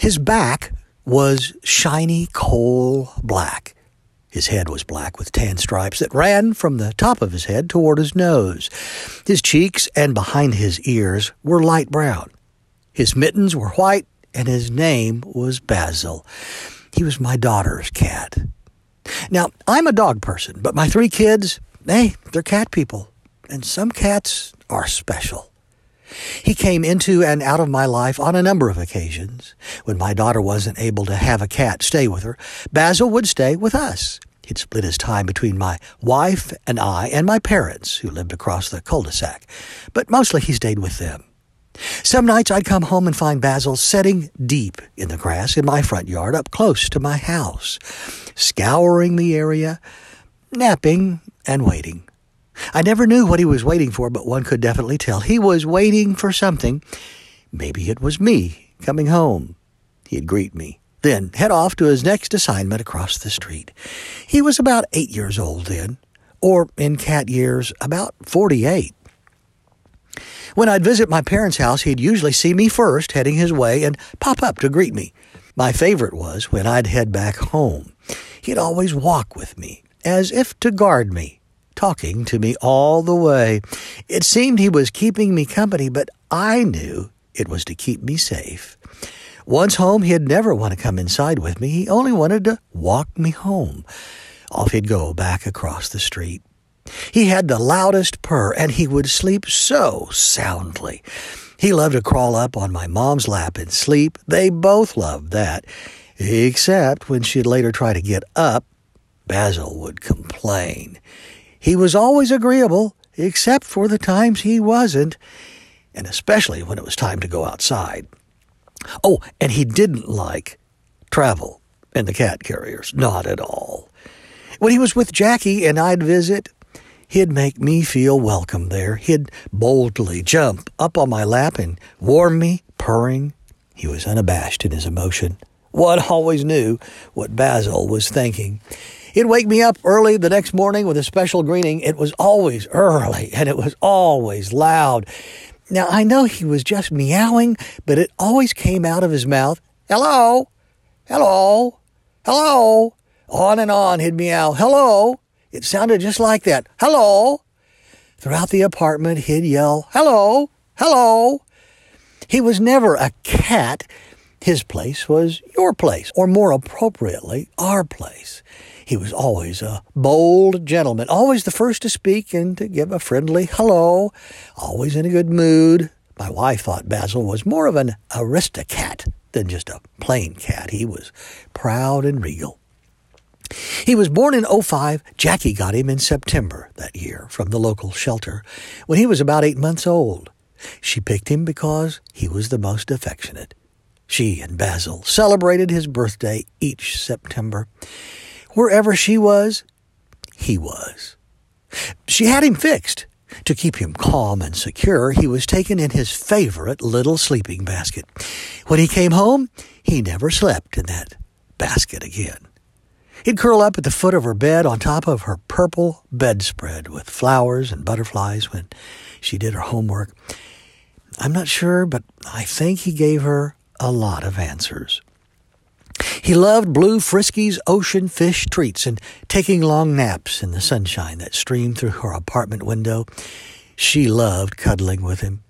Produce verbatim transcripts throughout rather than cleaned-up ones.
His back was shiny coal black. His head was black with tan stripes that ran from the top of his head toward his nose. His cheeks and behind his ears were light brown. His mittens were white, and his name was Basil. He was my daughter's cat. Now, I'm a dog person, but my three kids, hey, they're cat people, and some cats are special. He came into and out of my life on a number of occasions. When my daughter wasn't able to have a cat stay with her, Basil would stay with us. He'd split his time between my wife and I and my parents, who lived across the cul-de-sac, but mostly he stayed with them. Some nights I'd come home and find Basil sitting deep in the grass in my front yard up close to my house, scouring the area, napping and waiting. I never knew what he was waiting for, but one could definitely tell he was waiting for something. Maybe it was me coming home. He'd greet me, then head off to his next assignment across the street. He was about eight years old then, or in cat years, about forty-eight. When I'd visit my parents' house, he'd usually see me first, heading his way, and pop up to greet me. My favorite was when I'd head back home. He'd always walk with me, as if to guard me, talking to me all the way. It seemed he was keeping me company, but I knew it was to keep me safe. Once home, he'd never want to come inside with me. He only wanted to walk me home. Off he'd go back across the street. He had the loudest purr, and he would sleep so soundly. He loved to crawl up on my mom's lap and sleep. They both loved that, except when she'd later try to get up, Basil would complain. He was always agreeable, except for the times he wasn't, and especially when it was time to go outside. Oh, and he didn't like travel in the cat carriers, not at all. When he was with Jackie and I'd visit, he'd make me feel welcome there. He'd boldly jump up on my lap and warm me, purring. He was unabashed in his emotion. One always knew what Basil was thinking. He'd wake me up early the next morning with a special greeting. It was always early, and it was always loud. Now, I know he was just meowing, but it always came out of his mouth. Hello, hello, hello. On and on he'd meow. Hello. It sounded just like that. Hello. Throughout the apartment, he'd yell, hello, hello. He was never a cat. His place was your place, or more appropriately, our place. He was always a bold gentleman, always the first to speak and to give a friendly hello, always in a good mood. My wife thought Basil was more of an aristocat than just a plain cat. He was proud and regal. He was born in oh five. Jackie got him in September that year from the local shelter when he was about eight months old. She picked him because he was the most affectionate. She and Basil celebrated his birthday each September. Wherever she was, he was. She had him fixed. To keep him calm and secure, he was taken in his favorite little sleeping basket. When he came home, he never slept in that basket again. He'd curl up at the foot of her bed on top of her purple bedspread with flowers and butterflies when she did her homework. I'm not sure, but I think he gave her a lot of answers. He loved blue Friskies ocean fish treats and taking long naps in the sunshine that streamed through her apartment window. She loved cuddling with him.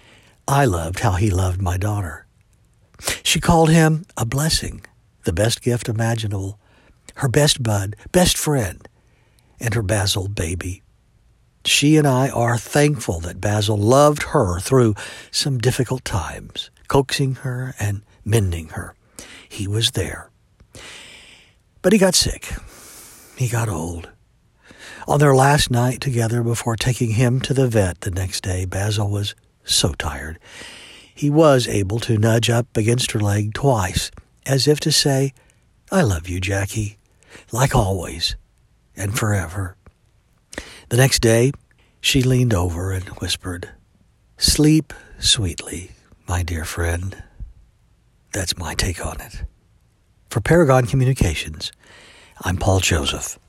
I loved how he loved my daughter. She called him a blessing, the best gift imaginable, her best bud, best friend, and her Basil baby. She and I are thankful that Basil loved her through some difficult times, coaxing her and mending her. He was there. But he got sick. He got old. On their last night together before taking him to the vet the next day, Basil was so tired. He was able to nudge up against her leg twice, as if to say, I love you, Jackie, like always and forever. The next day, she leaned over and whispered, Sleep sweetly, my dear friend. That's my take on it. For Paragon Communications, I'm Paul Joseph.